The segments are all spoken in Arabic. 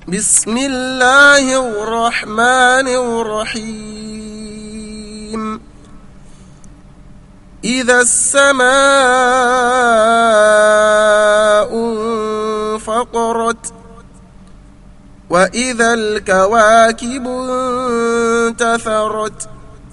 بسم الله الرحمن الرحيم إذا السماء انفطرت وإذا الكواكب انتثرت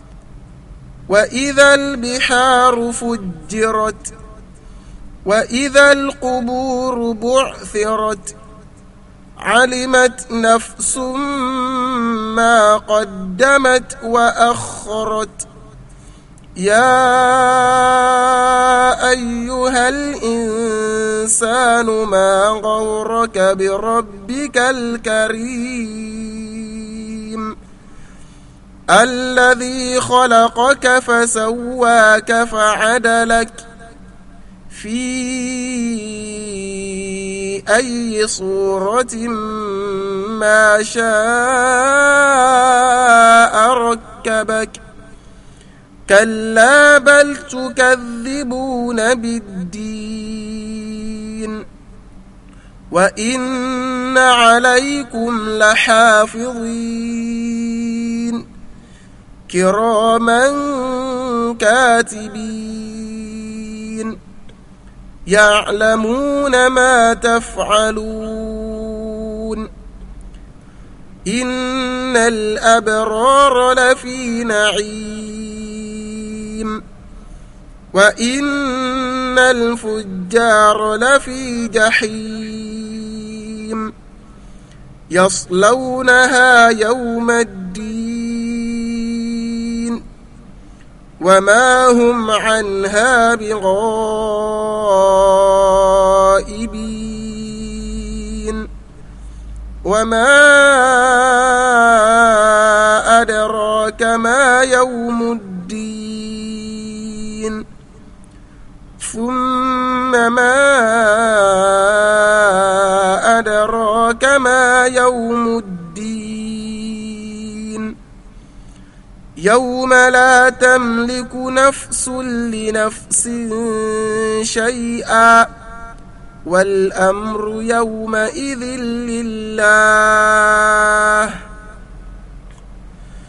وإذا البحار فجرت وإذا القبور بعثرت علمت نفس ما قدمت وأخرت يا أيها الإنسان ما غرك بربك الكريم الذي خلقك فسواك فعدلك في أي صورة ما شاء ركبك كلا بل تكذبون بالدين وإن عليكم لحافظين كراما كاتبين يعلمون ما تفعلون إن الأبرار لفي نعيم وإن الفجار لفي جحيم يصلونها يوم الدين وما هم عنها بغائبين وما أدراك ما يوم الدين ثم ما أدراك ما يوم الدين يوم لا تملك نفس لنفس شيئا والأمر يومئذ لله